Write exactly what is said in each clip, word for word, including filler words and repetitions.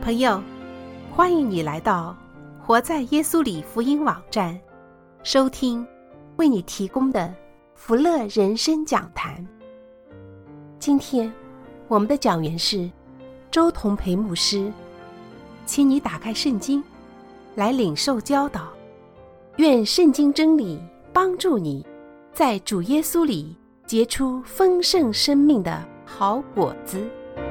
朋友，欢迎你来到活在耶稣里福音网站，收听为你提供的福乐人生讲坛。今天我们的讲员是周同培牧师，请你打开圣经来领受教导，愿圣经真理帮助你在主耶稣里结出丰盛生命的好果子。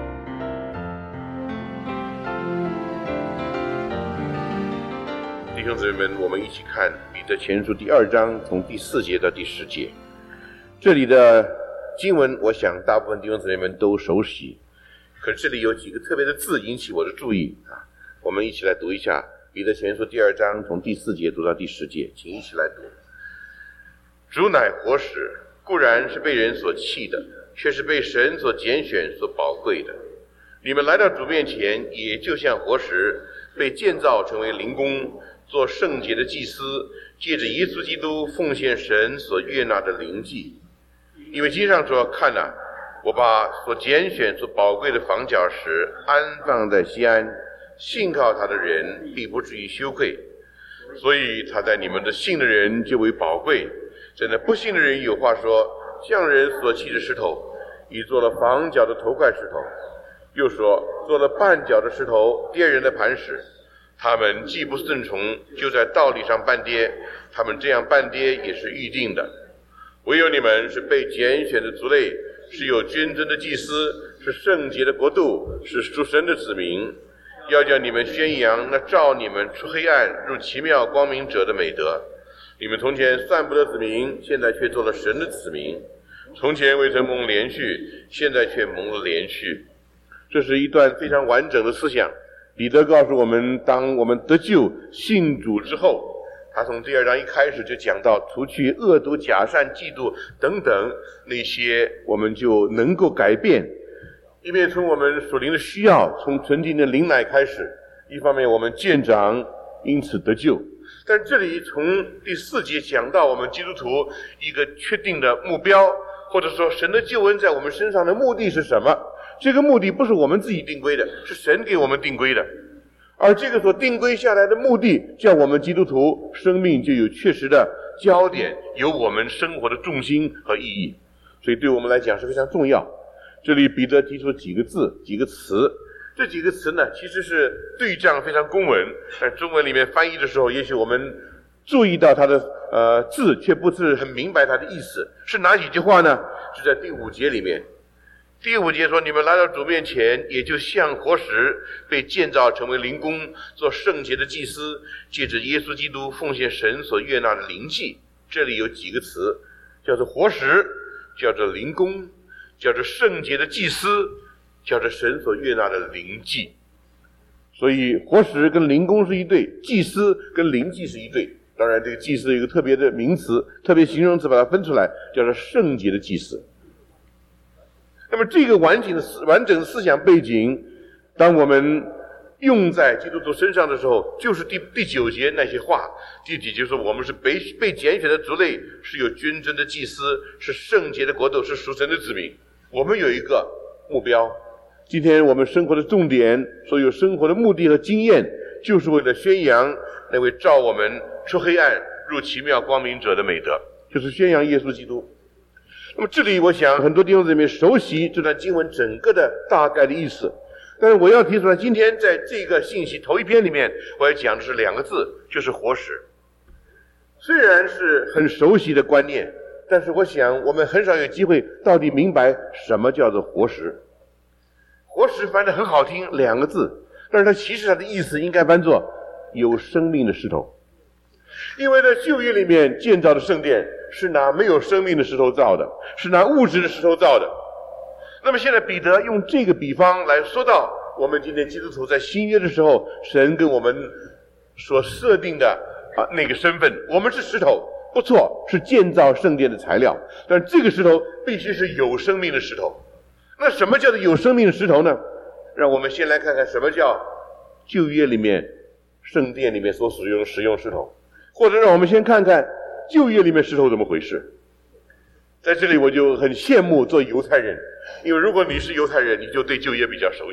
弟兄姊妹们，我们一起看彼得前书第二章，从第四节到第十节。这里的经文我想大部分弟兄姊妹们都熟悉，可是这里有几个特别的字引起我的注意啊！我们一起来读一下彼得前书第二章，从第四节读到第十节，请一起来读。主乃活石，固然是被人所弃的，却是被神所拣选所宝贵的。你们来到主面前，也就像活石被建造成为灵宫，做圣洁的祭司，借着耶稣基督奉献神所悦纳的灵祭。因为经上说，看哪、啊，我把所拣选所宝贵的房角石安放在西安，信靠他的人必不至于羞愧。所以他在你们的信的人就为宝贵。真的不信的人有话说，匠人所弃的石头已做了房角的头块石头，又说做了绊脚的石头跌人的磐石。他们既不顺从，就在道理上绊跌，他们这样绊跌也是预定的。唯有你们是被拣选的族类，是有君尊的祭司，是圣洁的国度，是属神的子民，要叫你们宣扬那照你们出黑暗入奇妙光明者的美德。你们从前算不得子民，现在却做了神的子民；从前未曾蒙连续，现在却蒙了连续。这是一段非常完整的思想。彼得告诉我们，当我们得救信主之后，他从第二章一开始就讲到，除去恶毒、假善、嫉妒等等那些，我们就能够改变。一面从我们属灵的需要，从纯净的灵奶开始；一方面我们渐长，因此得救。但这里从第四节讲到我们基督徒一个确定的目标，或者说神的救恩在我们身上的目的是什么？这个目的不是我们自己定规的，是神给我们定规的。而这个所定规下来的目的，叫我们基督徒生命就有确实的焦点，有我们生活的重心和意义。所以对我们来讲是非常重要。这里彼得提出几个字，几个词，这几个词呢，其实是对仗非常公文，但中文里面翻译的时候，也许我们注意到它的呃字，却不是很明白它的意思。是哪几句话呢？是在第五节里面。第五节说，你们来到主面前，也就像活石被建造成为灵宫，做圣洁的祭司，借着耶稣基督奉献神所悦纳的灵祭。这里有几个词，叫做活石，叫做灵宫，叫做圣洁的祭司，叫做神所悦纳的灵祭。所以活石跟灵宫是一对，祭司跟灵祭是一对。当然这个祭司有一个特别的名词，特别形容词把它分出来，叫做圣洁的祭司。那么这个完整的完整的思想背景，当我们用在基督徒身上的时候，就是第第九节那些话。第几节说我们是被被拣选的族类，是有君尊的祭司，是圣洁的国度，是属神的子民。我们有一个目标，今天我们生活的重点，所有生活的目的和经验，就是为了宣扬那位照我们出黑暗入奇妙光明者的美德，就是宣扬耶稣基督。那么这里我想很多弟兄姊妹熟悉这段经文整个的大概的意思，但是我要提出来，今天在这个信息头一篇里面，我要讲的是两个字，就是活石。虽然是很熟悉的观念，但是我想我们很少有机会到底明白什么叫做活石。活石翻得很好听，两个字，但是它其实它的意思应该翻作有生命的石头。因为在旧约里面建造的圣殿是拿没有生命的石头造的，是拿物质的石头造的。那么现在彼得用这个比方来说到我们今天基督徒在新约的时候，神跟我们所设定的啊那个身份，我们是石头，不错，是建造圣殿的材料，但这个石头必须是有生命的石头。那什么叫做有生命的石头呢？让我们先来看看什么叫旧约里面圣殿里面所使用的使用石头，或者让我们先看看旧约里面石头怎么回事。在这里我就很羡慕做犹太人，因为如果你是犹太人，你就对旧约比较熟悉。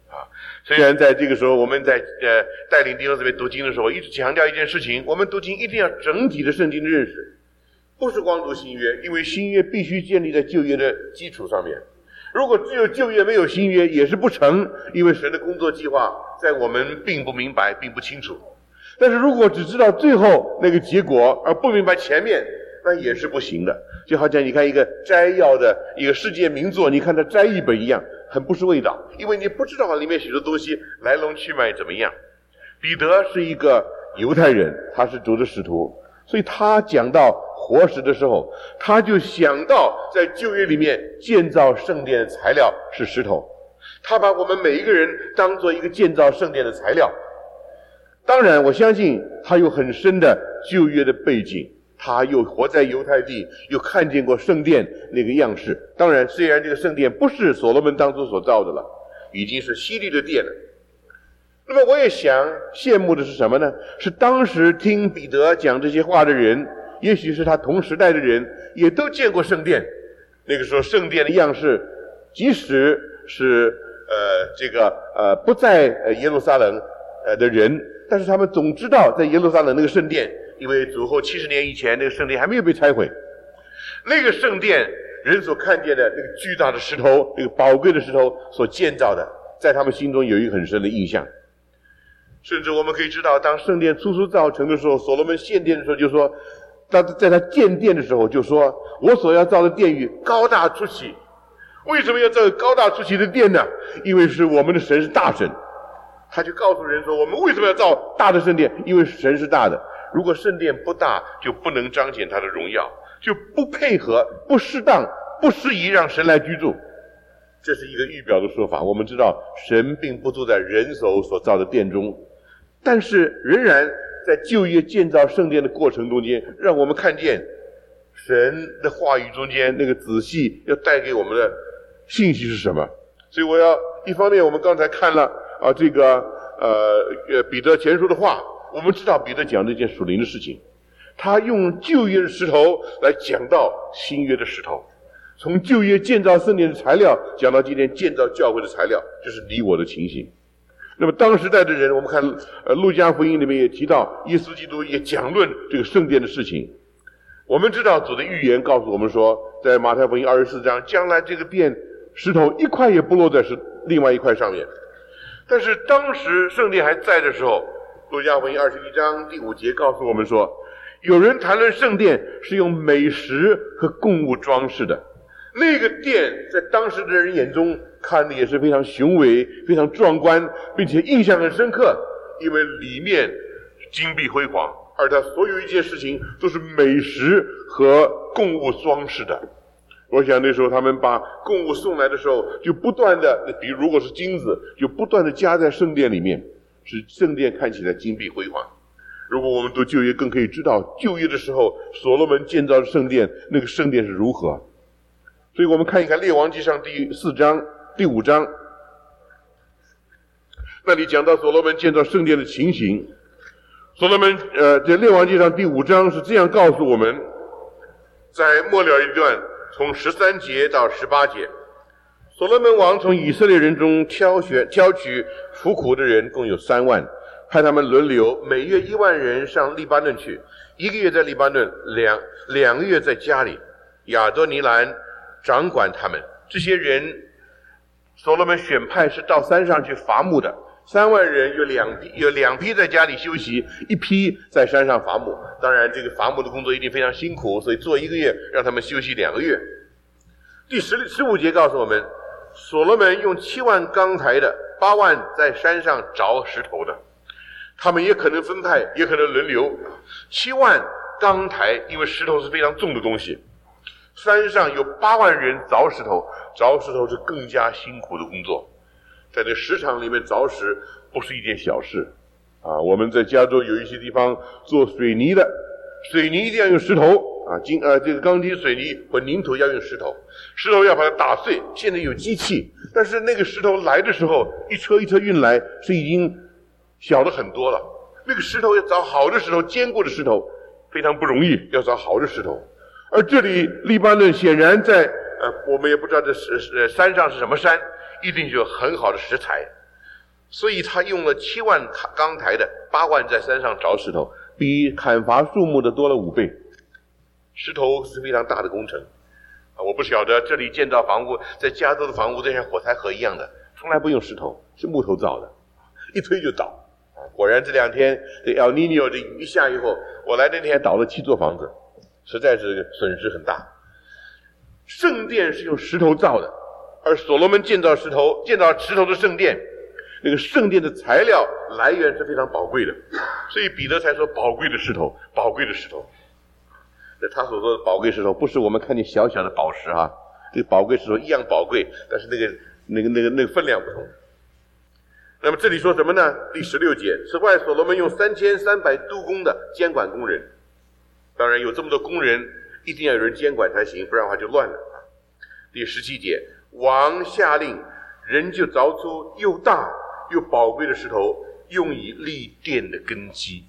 啊。虽然在这个时候我们在呃带领弟兄姊妹读经的时候，一直强调一件事情，我们读经一定要整体的圣经的认识，不是光读新约，因为新约必须建立在旧约的基础上面。如果只有旧约没有新约也是不成，因为神的工作计划在我们并不明白并不清楚。但是如果只知道最后那个结果而不明白前面，那也是不行的。就好像你看一个摘要的一个世界名作，你看它摘译本一样，很不是味道，因为你不知道里面许多东西来龙去脉怎么样。彼得是一个犹太人，他是主的使徒，所以他讲到活石的时候，他就想到在旧约里面建造圣殿的材料是石头，他把我们每一个人当做一个建造圣殿的材料。当然我相信他有很深的旧约的背景，他又活在犹太地，又看见过圣殿那个样式。当然虽然这个圣殿不是所罗门当初所造的了，已经是希律的殿了。那么我也想羡慕的是什么呢？是当时听彼得讲这些话的人，也许是他同时代的人，也都见过圣殿。那个时候圣殿的样式，即使是呃这个呃不在呃耶路撒冷呃的人，但是他们总知道在耶路撒冷那个圣殿，因为主后七十年以前那个圣殿还没有被拆毁。那个圣殿人所看见的那个巨大的石头，那个宝贵的石头所建造的，在他们心中有一个很深的印象。甚至我们可以知道，当圣殿初初造成的时候，所罗门献殿的时候就说，当在他建殿的时候就说，我所要造的殿宇高大出奇。为什么要造高大出奇的殿呢？因为是我们的神是大神。他就告诉人说，我们为什么要造大的圣殿？因为神是大的。如果圣殿不大，就不能彰显他的荣耀，就不配合，不适当，不适宜让神来居住。这是一个预表的说法。我们知道神并不住在人手所造的殿中，但是仍然在旧约建造圣殿的过程中间，让我们看见神的话语中间那个仔细要带给我们的信息是什么。所以我要一方面我们刚才看了啊这个呃呃彼得前书的话，我们知道彼得讲这件属灵的事情，他用旧约的石头来讲到新约的石头，从旧约建造圣殿的材料讲到今天建造教会的材料，这是你我的情形。那么当时代的人，我们看呃路加福音里面也提到，耶稣基督也讲论这个圣殿的事情。我们知道主的预言告诉我们说，在马太福音二十四章，将来这个殿石头一块也不落在是另外一块上面。但是当时圣殿还在的时候，路加福音二十一章第五节告诉我们说，有人谈论圣殿是用美食和供物装饰的。那个殿在当时的人眼中看的也是非常雄伟，非常壮观，并且印象很深刻，因为里面金碧辉煌，而它所有一切事情都是美食和供物装饰的。我想那时候他们把供物送来的时候，就不断的，比如如果是金子，就不断的加在圣殿里面，使圣殿看起来金碧辉煌。如果我们读旧约，更可以知道旧约的时候所罗门建造的圣殿，那个圣殿是如何。所以我们看一看列王纪上第四章第五章，那里讲到所罗门建造圣殿的情形。所罗门呃，在列王纪上第五章是这样告诉我们，在末了一段从十三节到十八节，所罗门王从以色列人中挑选挑取服苦的人共有三万，派他们轮流，每月一万人上黎巴嫩去，一个月在黎巴嫩，两两个月在家里。亚多尼兰掌管他们。这些人所罗门选派是到山上去伐木的，三万人有两批，有两批在家里休息，一批在山上伐木。当然这个伐木的工作一定非常辛苦，所以做一个月让他们休息两个月。第十十五节告诉我们，所罗门用七万钢材的，八万在山上凿石头的。他们也可能分派，也可能轮流。七万钢材，因为石头是非常重的东西，山上有八万人凿石头，凿石头是更加辛苦的工作。在这石场里面凿石不是一件小事啊！我们在加州有一些地方做水泥的，水泥一定要用石头啊，金呃这个钢筋水泥混凝土要用石头，石头要把它打碎。现在有机器，但是那个石头来的时候，一车一车运来是已经小的很多了。那个石头要找好的石头，坚固的石头非常不容易，要找好的石头。而这里黎巴嫩显然在呃，我们也不知道这是呃山上是什么山，一定有很好的石材。 所以他用了七万钢台的，八万在山上凿石头，比砍伐树木的多了五倍。石头是非常大的工程啊！我不晓得这里建造房屋，在加州的房屋就像火柴盒一样的，从来不用石头，是木头造的，一推就倒。果然这两天这 El Niño 这雨一下以后，我来那天倒了七座房子，实在是损失很大。圣殿是用石头造的，而所罗门建造石头，建造石头的圣殿，那个圣殿的材料来源是非常宝贵的，所以彼得才说宝贵的石头，宝贵的石头。那他所说的宝贵石头，不是我们看见小小的宝石啊，这个宝贵石头一样宝贵，但是那个那个那个那个分量不同。那么这里说什么呢？第十六节，此外所罗门用三千三百督工的监管工人，当然有这么多工人，一定要有人监管才行，不然的话就乱了啊。第十七节，王下令，人就凿出又大又宝贵的石头，用以立殿的根基。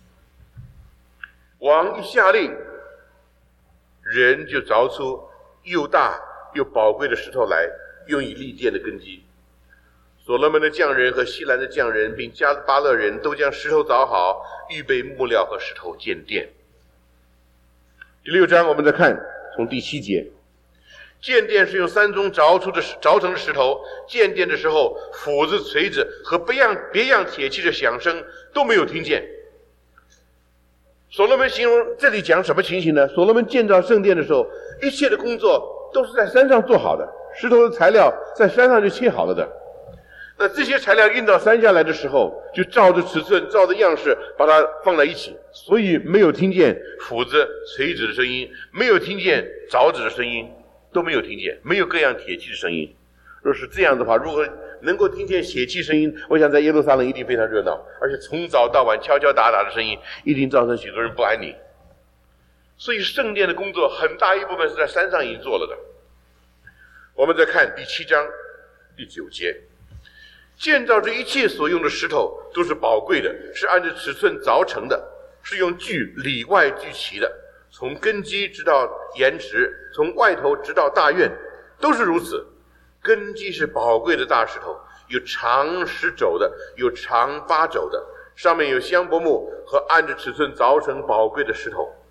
王一下令，人就凿出又大又宝贵的石头来，用以立殿的根基。所罗门的匠人和西兰的匠人并加巴勒人都将石头凿好，预备木料和石头建殿。第六章我们再看，从第七节，建殿是用三宗凿出的凿成的石头，建殿的时候，斧子、锤子和别样别样铁器的响声都没有听见。所罗门形容这里讲什么情形呢？所罗门建造圣殿的时候，一切的工作都是在山上做好的，石头的材料在山上就切好了的。那这些材料运到山下来的时候，就照着尺寸，照着样式把它放在一起，所以没有听见斧子、锤子的声音，没有听见凿子的声音，都没有听见，没有各样铁器的声音。若是这样的话，如果能够听见铁器声音，我想在耶路撒冷一定非常热闹，而且从早到晚敲敲打打的声音一定造成许多人不安宁。所以圣殿的工作很大一部分是在山上已经做了的。我们再看第七章第九节，建造这一切所用的石头都是宝贵的，是按照尺寸凿成的，是用锯里外锯齐的，从根基直到岩池，从外头直到大院，都是如此。根基是宝贵的大石头，有长十肘的，有长八肘的，上面有香柏木和按着尺寸凿成宝贵的石头。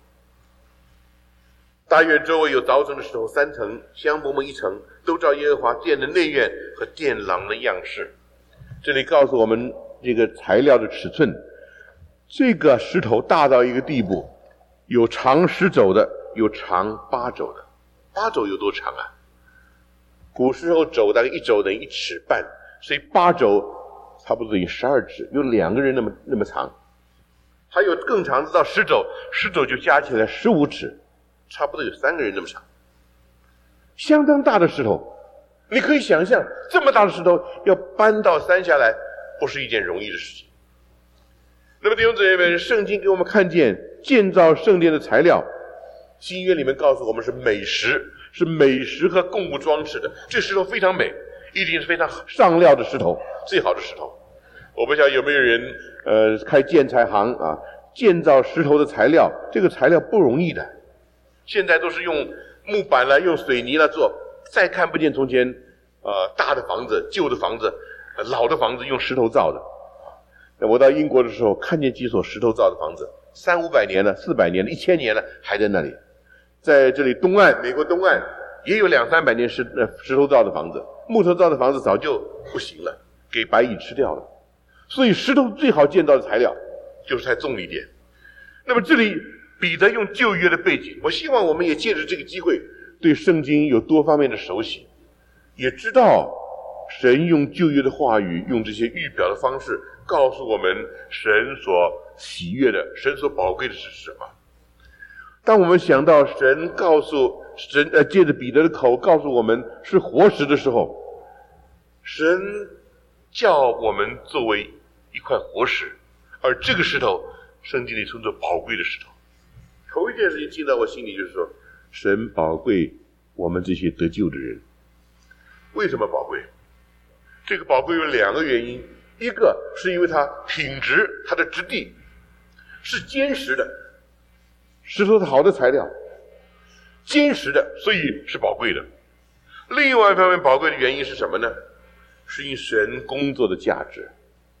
大院周围有凿成的石头三层，香柏木一层，都照耶和华殿的内院和殿廊的样式。这里告诉我们这个材料的尺寸，这个石头大到一个地步，有长十肘的，有长八肘的。八肘有多长啊？古时候肘大概一肘等于一尺半，所以八肘差不多等于十二指，有两个人那么那么长。还有更长的到十肘，十肘就加起来十五尺，差不多有三个人那么长。相当大的石头，你可以想象这么大的石头要搬到山下来，不是一件容易的事情。那么弟兄姊妹们，圣经给我们看见建造圣殿的材料，新约里面告诉我们是美石，是美石和供物装饰的。这石头非常美，一定是非常上料的石头，最好的石头。我不晓得有没有人呃开建材行啊，建造石头的材料，这个材料不容易的。现在都是用木板来，用水泥来做，再看不见从前呃大的房子、旧的房子、呃、老的房子用石头造的。那我到英国的时候，看见几所石头造的房子，三五百年了、四百年了、一千年了，还在那里。在这里东岸，美国东岸也有两三百年石呃石头造的房子，木头造的房子早就不行了，给白蚁吃掉了。所以石头最好建造的材料就是太重一点。那么这里彼得用旧约的背景，我希望我们也借着这个机会对圣经有多方面的熟悉，也知道神用旧约的话语，用这些预表的方式告诉我们神所喜悦的，神所宝贵的是什么。当我们想到神告诉神呃借着彼得的口告诉我们是活石的时候，神叫我们作为一块活石，而这个石头圣经里称作宝贵的石头。头一件事情进到我心里就是说，神宝贵我们这些得救的人。为什么宝贵？这个宝贵有两个原因，一个是因为它品质，它的质地是坚实的，石头是好的材料，坚实的，所以是宝贵的。另外一方面宝贵的原因是什么呢？是因神工作的价值。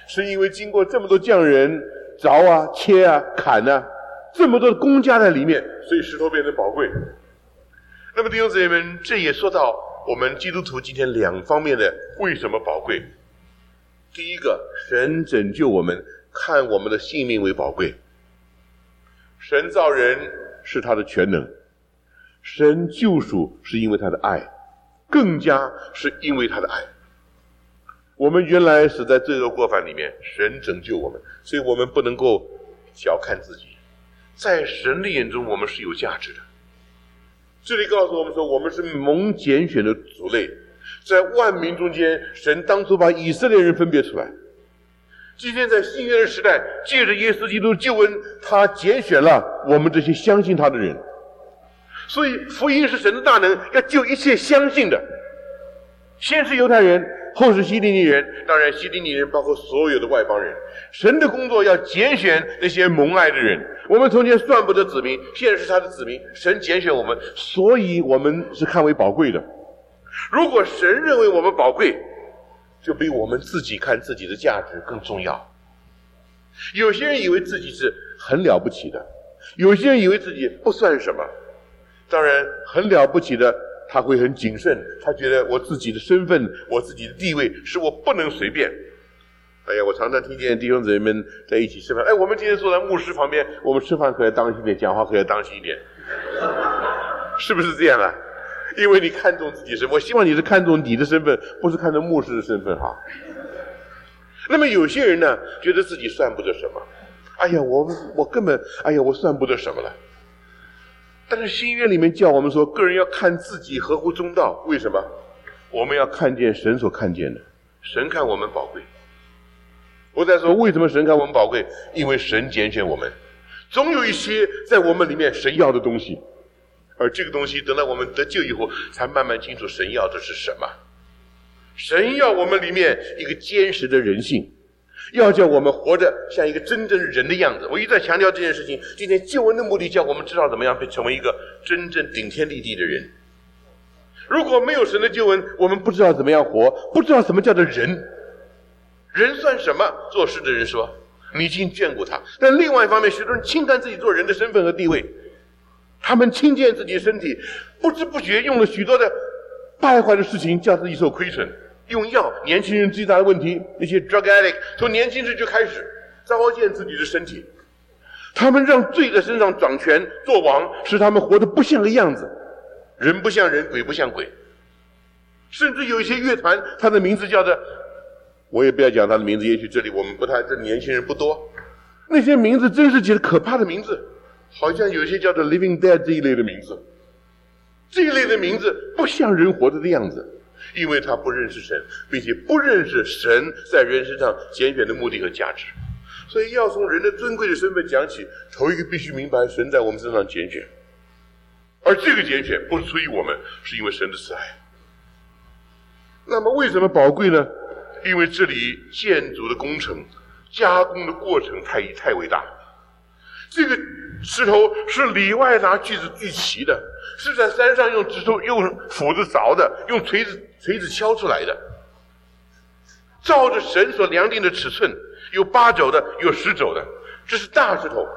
是因为经过这么多匠人凿啊、切啊、砍啊，这么多的工加在里面，所以石头变得宝贵。那么弟兄姊妹们，这也说到我们基督徒今天两方面的为什么宝贵。第一个，神拯救我们，看我们的性命为宝贵。神造人是他的全能，神救赎是因为他的爱，更加是因为他的爱。我们原来死在罪恶过犯里面，神拯救我们，所以我们不能够小看自己，在神的眼中我们是有价值的。这里告诉我们说，我们是蒙拣选的族类，在万民中间，神当初把以色列人分别出来。今天在新约的时代，借着耶稣基督救恩，他拣选了我们这些相信他的人。所以福音是神的大能，要救一切相信的，先是犹太人，后是希利尼人，当然希利尼人包括所有的外邦人。神的工作要拣选那些蒙爱的人。我们从前算不得子民，现在是他的子民，神拣选我们，所以我们是看为宝贵的。如果神认为我们宝贵，就比我们自己看自己的价值更重要。有些人以为自己是很了不起的，有些人以为自己不算什么。当然很了不起的他会很谨慎，他觉得我自己的身份，我自己的地位是我不能随便。哎呀，我常常听见弟兄姊妹们在一起吃饭，哎，我们今天坐在牧师旁边，我们吃饭可要当心一点，讲话可要当心一点，是不是这样啊？因为你看重自己身份，我希望你是看重你的身份，不是看重牧师的身份哈。那么有些人呢，觉得自己算不得什么，哎呀，我我根本，哎呀，我算不得什么了。但是新约里面叫我们说，个人要看自己合乎中道。为什么？我们要看见神所看见的，神看我们宝贵。我在说为什么神看我们宝贵，因为神拣选我们，总有一些在我们里面神要的东西，而这个东西等到我们得救以后，才慢慢清楚神要的是什么。神要我们里面一个坚实的人性，要叫我们活着像一个真正人的样子。我一再强调这件事情，今天救恩的目的叫我们知道怎么样成为一个真正顶天立地的人。如果没有神的救恩，我们不知道怎么样活，不知道什么叫做人。人算什么？做事的人说你已经眷顾他。但另外一方面，许多人轻看自己做人的身份和地位，他们轻贱自己的身体，不知不觉用了许多的败坏的事情叫自己受亏损。用药，年轻人最大的问题，那些 drug addict 从年轻时就开始糟践自己的身体，他们让罪在身上掌权做王，使他们活得不像个样子，人不像人，鬼不像鬼。甚至有一些乐团，他的名字叫做，我也不要讲他的名字，也许这里我们不太，这年轻人不多，那些名字真是几个可怕的名字，好像有些叫做 Living Dead 这一类的名字，这一类的名字不像人活着的样子，因为他不认识神，并且不认识神在人身上拣选的目的和价值。所以要从人的尊贵的身份讲起，头一个必须明白神在我们身上拣选，而这个拣选不是出于我们，是因为神的慈爱。那么为什么宝贵呢？因为这里建筑的工程加工的过程太太伟大。这个石头是里外拿锯子锯齐的，是在山上用指头用斧子凿的，用锤子锤子敲出来的，照着神所量定的尺寸，有八肘的，有十肘的，这是大石头。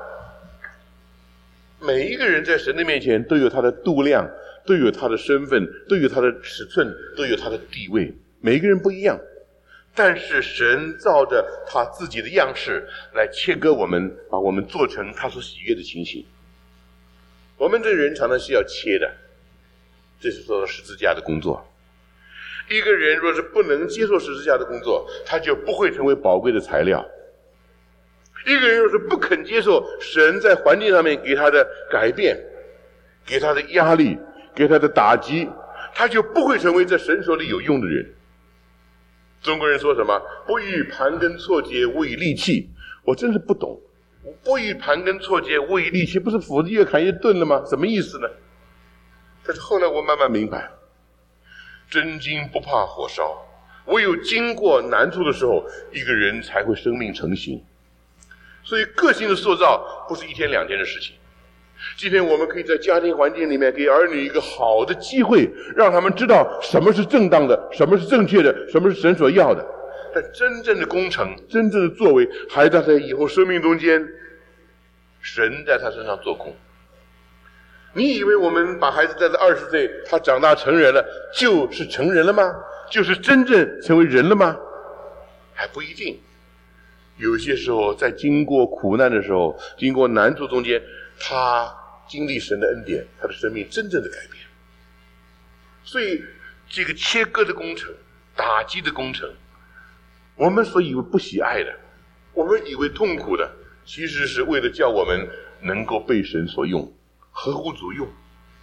每一个人在神的面前都有他的度量，都有他的身份，都有他的尺寸，都有他的地位，每一个人不一样。但是神照着他自己的样式来切割我们，把我们做成他所喜悦的情形。我们这人常常是要切的，这是做十字架的工作。一个人若是不能接受十字架的工作，他就不会成为宝贵的材料。一个人若是不肯接受神在环境上面给他的改变，给他的压力，给他的打击，他就不会成为在神手里有用的人。中国人说什么不遇盘根错节无以利器，我真是不懂。不遇盘根错节无以利器，不是斧子越砍越钝了吗？什么意思呢？但是后来我慢慢明白，真金不怕火烧，唯有经过难处的时候，一个人才会生命成型。所以个性的塑造不是一天两天的事情。今天我们可以在家庭环境里面给儿女一个好的机会，让他们知道什么是正当的，什么是正确的，什么是神所要的。 但真正的工程，真正的作为，还在他以后生命中间，神在他身上做工。你以为我们把孩子带到二十岁，他长大成人了，就是成人了吗？就是真正成为人了吗？还不一定。有些时候在经过苦难的时候，经过难处中间，他经历神的恩典，他的生命真正的改变。所以这个切割的工程，打击的工程，我们所以为不喜爱的，我们以为痛苦的，其实是为了叫我们能够被神所用，合乎主用。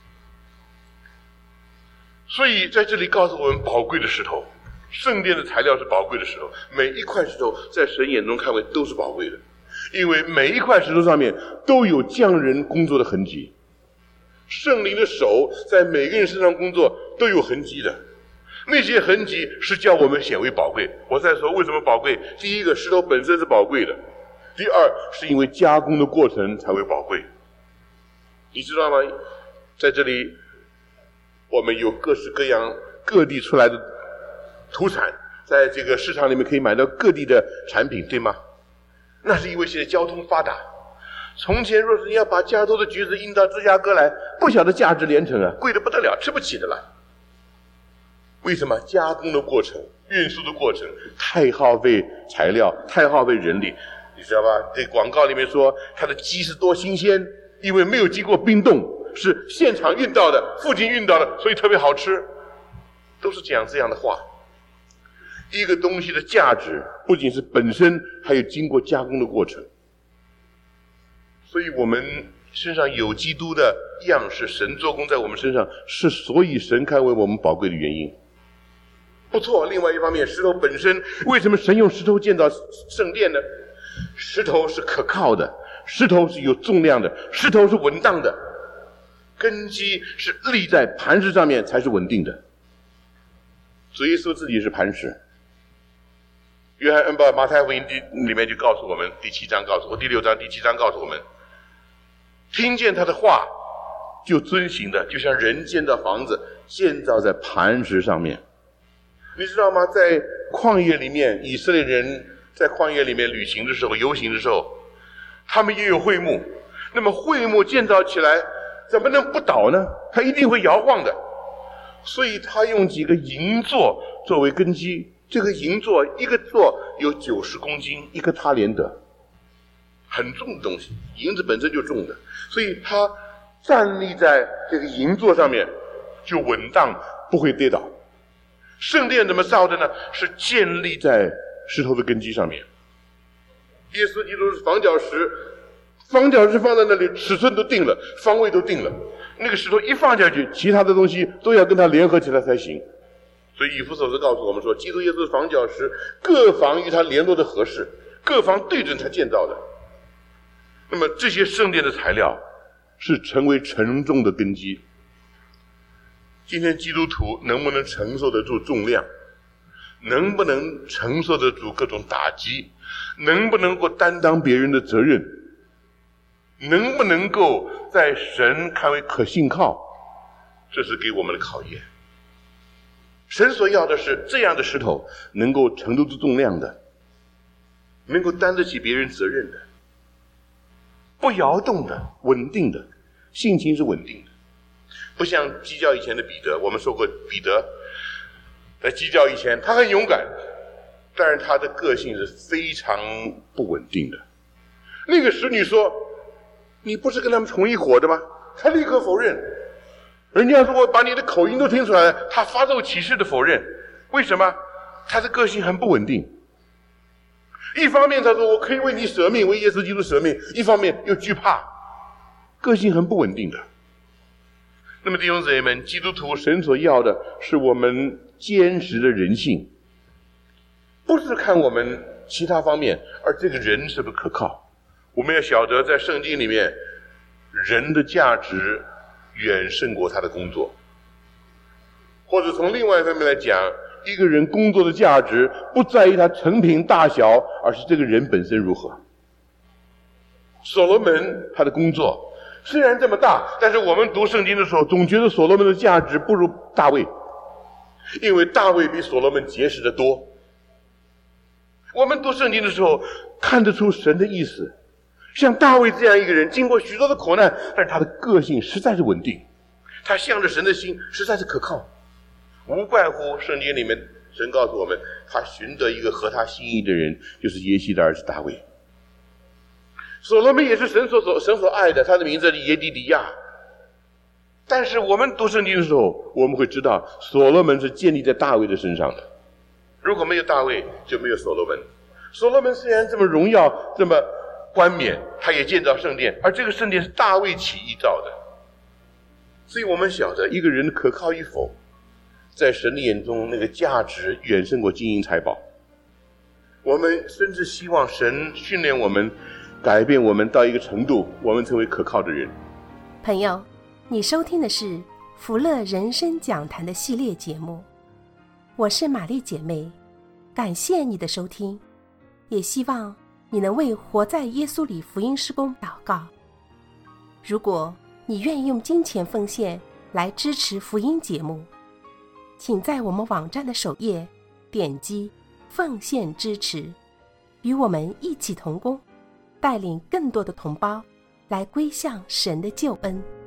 所以在这里告诉我们宝贵的石头，圣殿的材料是宝贵的石头，每一块石头在神眼中看为都是宝贵的，因为每一块石头上面都有匠人工作的痕迹，圣灵的手在每个人身上工作都有痕迹的，那些痕迹是叫我们显为宝贵。我再说为什么宝贵，第一个，石头本身是宝贵的，第二，是因为加工的过程才为宝贵。你知道吗？在这里我们有各式各样各地出来的土产，在这个市场里面可以买到各地的产品，对吗？那是因为现在交通发达。从前若是你要把加州的橘子运到芝加哥来，不晓得价值连城啊，贵得不得了，吃不起的了。为什么？加工的过程，运输的过程太耗费材料，太耗费人力，你知道吧？这广告里面说它的鸡是多新鲜，因为没有经过冰冻，是现场运到的，附近运到的，所以特别好吃，都是讲这样的话。一个东西的价值不仅是本身，还有经过加工的过程。所以我们身上有基督的样式，神做工在我们身上，是所以神看为我们宝贵的原因。不错，另外一方面，石头本身，为什么神用石头建造圣殿呢？石头是可靠的，石头是有重量的，石头是稳当的，根基是立在磐石上面才是稳定的。主耶稣自己是磐石。约翰恩保马太福音里面就告诉我们，第七章告诉我，第六章第七章告诉我们，听见他的话就遵行的，就像人建造房子，建造在磐石上面。你知道吗？在旷野里面，以色列人在旷野里面旅行的时候，游行的时候，他们也有会幕。那么会幕建造起来怎么能不倒呢？它一定会摇晃的。所以他用几个银座作为根基，这个银座一个座有九十公斤，一个他连得，很重的东西，银子本身就重的，所以他站立在这个银座上面就稳当，不会跌倒。圣殿怎么造的呢？是建立在石头的根基上面。耶稣基督是房角石，房角石放在那里，尺寸都定了，方位都定了，那个石头一放下去，其他的东西都要跟它联合起来才行。所以以弗所书告诉我们说，基督耶稣的房角石，各房与它联络的合适，各房对准它建造的。那么这些圣殿的材料是成为沉重的根基。今天基督徒能不能承受得住重量，能不能承受得住各种打击，能不能够担当别人的责任，能不能够在神看为可信靠，这是给我们的考验。神所要的是这样的石头，能够承得住重量的，能够担得起别人责任的，不摇动的，稳定的，性情是稳定的。不像鸡叫以前的彼得，我们说过彼得在鸡叫以前他很勇敢，但是他的个性是非常不稳定的。那个使女说，你不是跟他们同一伙的吗？他立刻否认。人家说我把你的口音都听出来了，他发咒起誓的否认。为什么？他的个性很不稳定。一方面他说我可以为你舍命，为耶稣基督舍命，一方面又惧怕，个性很不稳定的。那么弟兄姊妹们，基督徒神所要的是我们坚实的人性，不是看我们其他方面，而这个人是不是可靠。我们要晓得在圣经里面，人的价值远胜过他的工作。或者从另外一方面来讲，一个人工作的价值不在于他成品大小，而是这个人本身如何。所罗门他的工作虽然这么大，但是我们读圣经的时候总觉得所罗门的价值不如大卫，因为大卫比所罗门结实的多。 我们读圣经的时候看得出神的意思，像大卫这样一个人，经过许多的苦难，但是他的个性实在是稳定，他向着神的心实在是可靠，无怪乎圣经里面神告诉我们，他寻得一个合他心意的人，就是耶西的儿子大卫。所罗门也是神所所神所爱的，他的名字是耶底底亚。但是我们读圣经的时候，我们会知道所罗门是建立在大卫的身上的，如果没有大卫，就没有所罗门。所罗门虽然这么荣耀，这么冠冕，他也建造圣殿，而这个圣殿是大卫起意造的。所以我们晓得一个人可靠与否，在神的眼中那个价值远胜过金银财宝。我们甚至希望神训练我们，改变我们到一个程度，我们成为可靠的人。 朋友，你收听的是福乐人生讲坛的系列节目，我是玛丽姐妹，感谢你的收听，也希望你能为活在耶稣里福音事工祷告。如果你愿意用金钱奉献来支持福音节目，请在我们网站的首页点击奉献支持，与我们一起同工，带领更多的同胞来归向神的救恩。